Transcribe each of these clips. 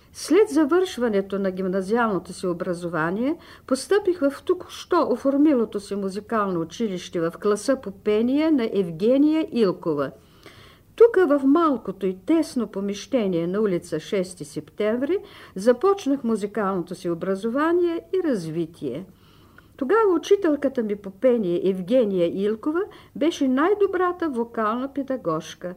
След завършването на гимназиалното си образование, постъпих в току-що оформилото се музикално училище в класа по пение на Евгения Илкова. Тук, в малкото и тесно помещение на улица 6 септември, започнах музикалното си образование и развитие. Тогава учителката ми по пение Евгения Илкова беше най-добрата вокална педагожка.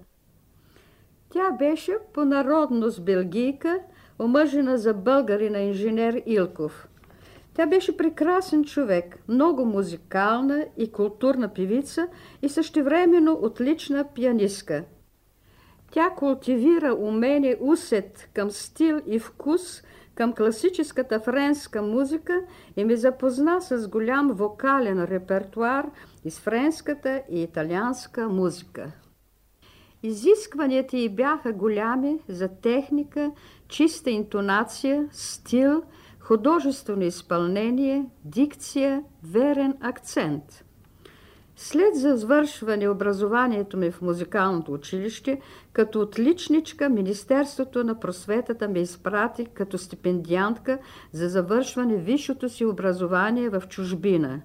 Тя беше по народност белгийка, омъжена за българина инженер Илков. Тя беше прекрасен човек, много музикална и културна певица и същевременно отлична пианистка. Тя култивира умение, усет към стил и вкус към класическата френска музика и ме запозна с голям вокален репертуар из френската и италианска музика. Изискванията й бяха голями за техника, чиста интонация, стил, художествено изпълнение, дикция, верен акцент. След завършване образованието ми в музикалното училище, като отличничка, Министерството на просветата ме изпрати като стипендиантка за завършване висшето си образование в чужбина.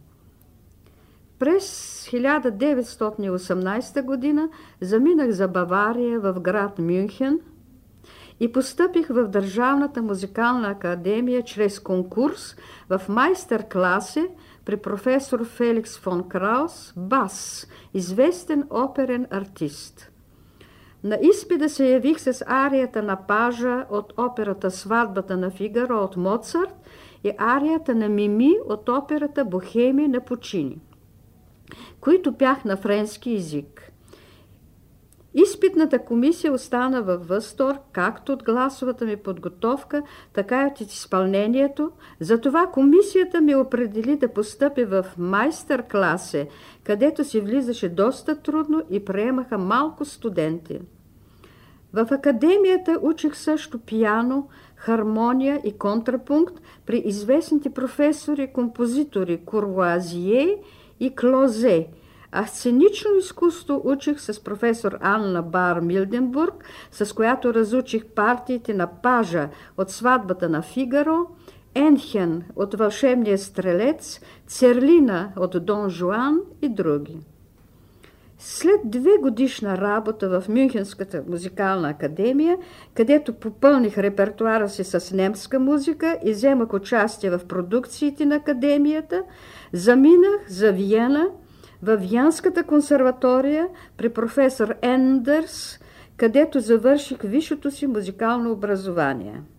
През 1918 година заминах за Бавария в град Мюнхен и постъпих в Държавната музикална академия чрез конкурс в майстер-класе при професор Феликс фон Краус, бас, известен оперен артист. На изпита се явих с арията на пажа от операта «Сватбата на Фигаро» от Моцарт и арията на Мими от операта «Бохеми» на Пучини, които пях на френски език. Изпитната комисия остана във възторг както от гласовата ми подготовка, така и от изпълнението. Затова комисията ми определи да постъпя в майстер-класе, където се влизаше доста трудно и приемаха малко студенти. В академията учих също пиано, хармония и контрапункт при известните професори и композитори Куруазие и Клозе, а сценично изкуство учих с професор Анна Бар Милденбург, с която разучих партиите на пажа от «Сватбата на Фигаро», Енхен от «Вълшебния стрелец», Церлина от «Дон Жуан» и други. След 2 годишна работа в Мюнхенската музикална академия, където попълних репертуара си с немска музика и вземах участие в продукциите на академията, заминах за Виена, във Виенската консерватория при професор Ендерс, където завърших висшето си музикално образование.